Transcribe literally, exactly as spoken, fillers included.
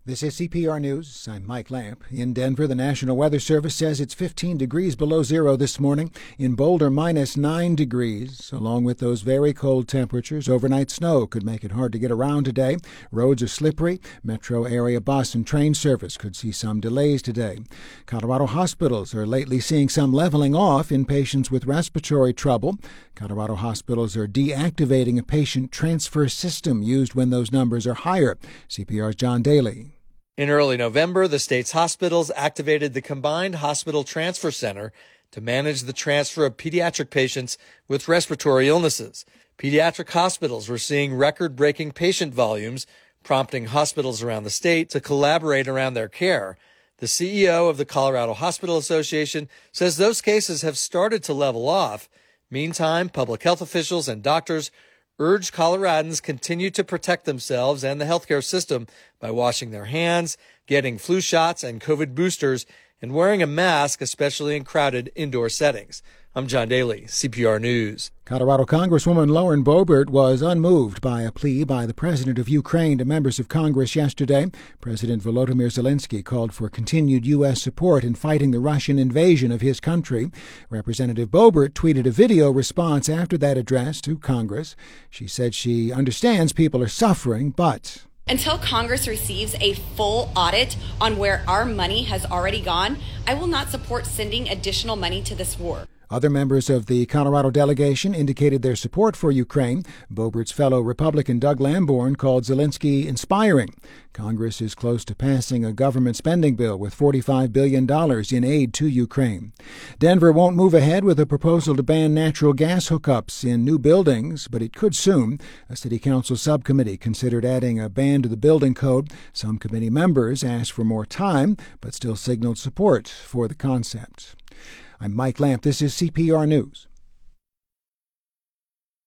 This is C P R News. I'm Mike Lamp. In Denver, the National Weather Service says it's fifteen degrees below zero this morning. In Boulder, minus nine degrees. Along with those very cold temperatures, overnight snow could make it hard to get around today. Roads are slippery. Metro area bus and train service could see some delays today. Colorado hospitals are lately seeing some leveling off in patients with respiratory trouble. Colorado hospitals are deactivating a patient transfer system used when those numbers are higher. C P R's John Daly. In early November, the state's hospitals activated the Combined Hospital Transfer Center to manage the transfer of pediatric patients with respiratory illnesses. Pediatric hospitals were seeing record-breaking patient volumes, prompting hospitals around the state to collaborate around their care. The C E O of the Colorado Hospital Association says those cases have started to level off. Meantime, public health officials and doctors urge Coloradans continue to protect themselves and the healthcare system by washing their hands, getting flu shots and COVID boosters, and wearing a mask, especially in crowded indoor settings. I'm John Daly, C P R News. Colorado Congresswoman Lauren Boebert was unmoved by a plea by the president of Ukraine to members of Congress yesterday. President Volodymyr Zelensky called for continued U S support in fighting the Russian invasion of his country. Representative Boebert tweeted a video response after that address to Congress. She said she understands people are suffering, but until Congress receives a full audit on where our money has already gone, I will not support sending additional money to this war. Other members of the Colorado delegation indicated their support for Ukraine. Boebert's fellow Republican Doug Lamborn called Zelensky inspiring. Congress is close to passing a government spending bill with forty-five billion dollars in aid to Ukraine. Denver won't move ahead with a proposal to ban natural gas hookups in new buildings, but it could soon. A city council subcommittee considered adding a ban to the building code. Some committee members asked for more time, but still signaled support for the concept. I'm Mike Lamp. This is C P R News.